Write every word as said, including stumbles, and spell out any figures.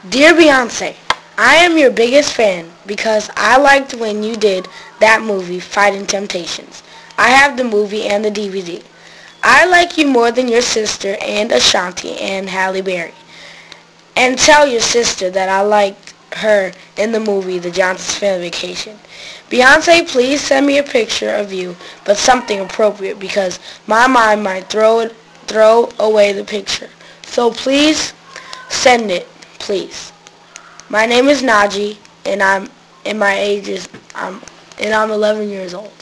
Dear Beyonce, I am your biggest fan because I liked when you did that movie, Fighting Temptations. I have the movie and the D V D. I like you more than your sister and Ashanti and Halle Berry. And tell your sister that I liked her in the movie The Johnson's Family Vacation. Beyonce, please send me a picture of you, but something appropriate because my mind might throw it, throw away the picture. So please send it, please. My name is Naji, and I'm and my age is I'm and I'm eleven years old.